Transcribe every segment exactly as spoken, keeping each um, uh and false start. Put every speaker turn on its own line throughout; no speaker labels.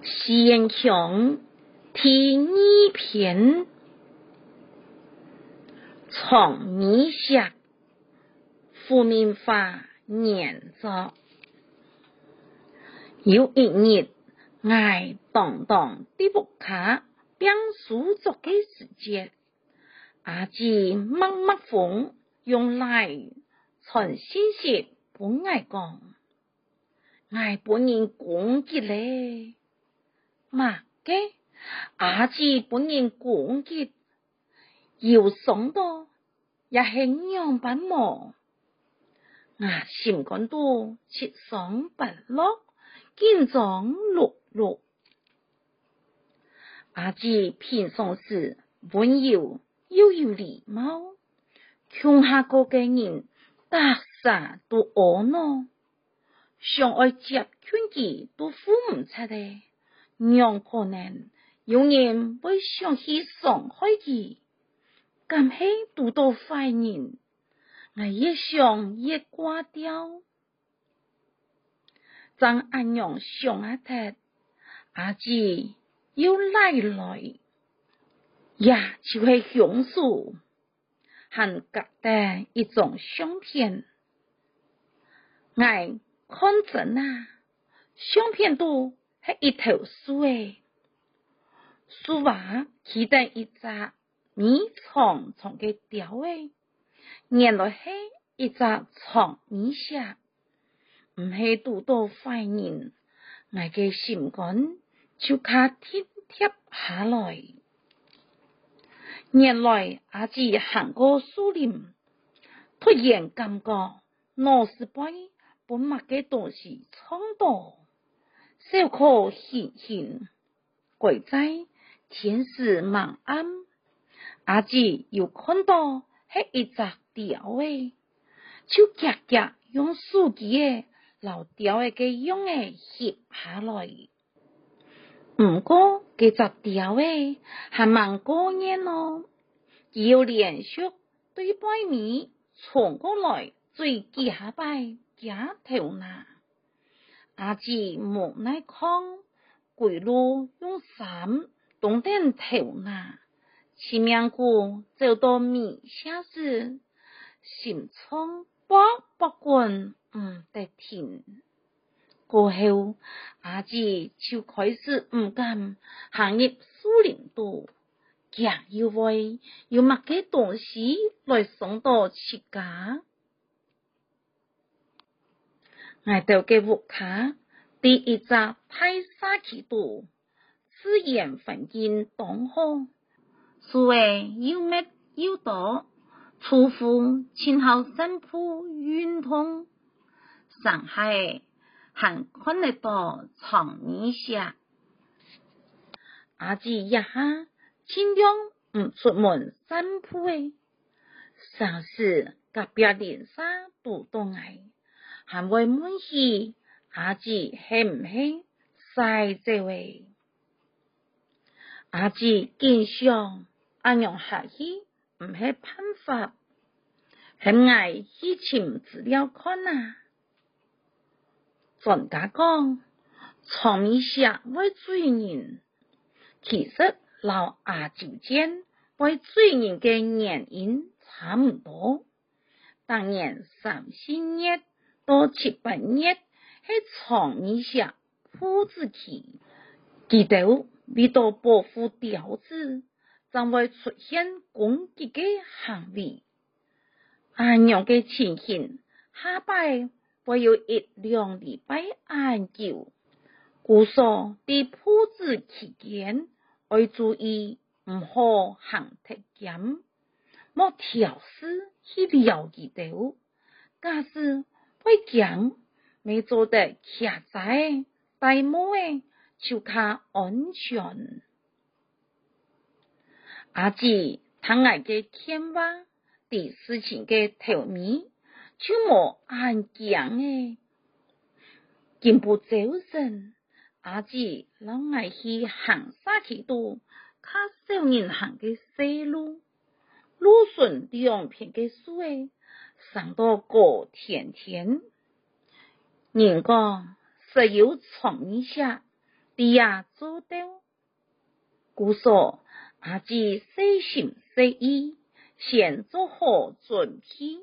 先强第二篇，从你下胡明华研作。有一日，我当当的木卡并数作嘅时节，阿姊默默风用来传信息本我讲，我本人讲结咧，嘛嘅阿姊本人讲结，要送到也系样板毛，我心感到七爽八落。紧张碌碌，阿姊平常时温柔又有礼貌，乡下个嘅人大啥都婀娜，想爱接劝佢都付唔出嚟，让可能有人会想去伤害佢，咁系拄到坏人，我越想越挂掉。张安阳上阿特，阿姊又来来，也就是享受，还夹带一种相片。我看真啊，相片都系一头树诶，树话起得一只米长长嘅条诶，原来系一只长米蛇。唔系拄到坏人，我嘅心肝就卡贴贴下来。原来阿姊行过树林，突然感觉脑是被本物嘅东西冲到，小可显现，鬼在天时茫暗，阿姊又看到系一只条诶，就夹夹用手机诶。老条诶嘅样诶翕下来，毋过佢只条诶还蛮过瘾咯，要连续对背面冲过来，最几下摆夹头呐。阿姊无奈看，鬼路用伞冻点头呐，前面股走到面下时，心冲卜卜滚。唔得停，过后阿姊就开始唔敢行入树林度，惊以为有乜嘅东西来送到自家。我到嘅屋卡第一只太沙奇度，自然环境当好，所以又密又多，除乎前后身铺运动。上海还看得到长米蛇，阿姊一下尽量唔出门散步诶。上时隔壁邻舍都到来，还会问起阿姊系唔系晒这位。阿姊经常安样下去唔系办法，很爱去寻资料看啊。专家讲，长米蛇为罪人，其实老阿姊间为罪人嘅原因差唔多。当年三四日到七八日系长米蛇铺子期，记得为到保护条子，就会出现攻击嘅行为。安样嘅情形，下摆会有一两礼拜研究，故所伫铺子期间要注意唔好行太险，莫挑事去了解到，假使会惊，未做得徛在大幕诶，就较安全。阿姊听我嘅劝话，伫事情嘅头面。就无安强诶，进步走神，阿姊老爱去行沙去度，较少人行嘅细路，路顺两片嘅树诶，上到个甜甜。人讲石有长米蛇， 你也做到。故说阿姊细心细意，先做好准备。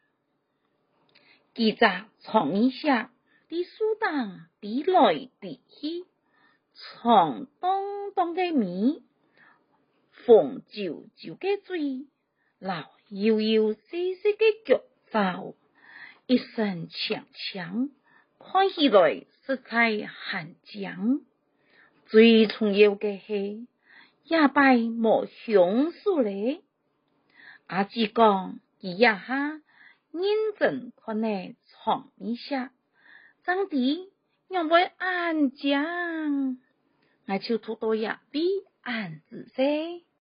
记者从一下，伫树当滴来滴去，从东东的面，逢旧旧的水，老悠悠细细的脚走，一身长长，看起来实在很强。最重要的是，也拜无相似咧。阿姊讲，伊也哈认真看咧床一下，长得让我安静，我就吐到也比安子些。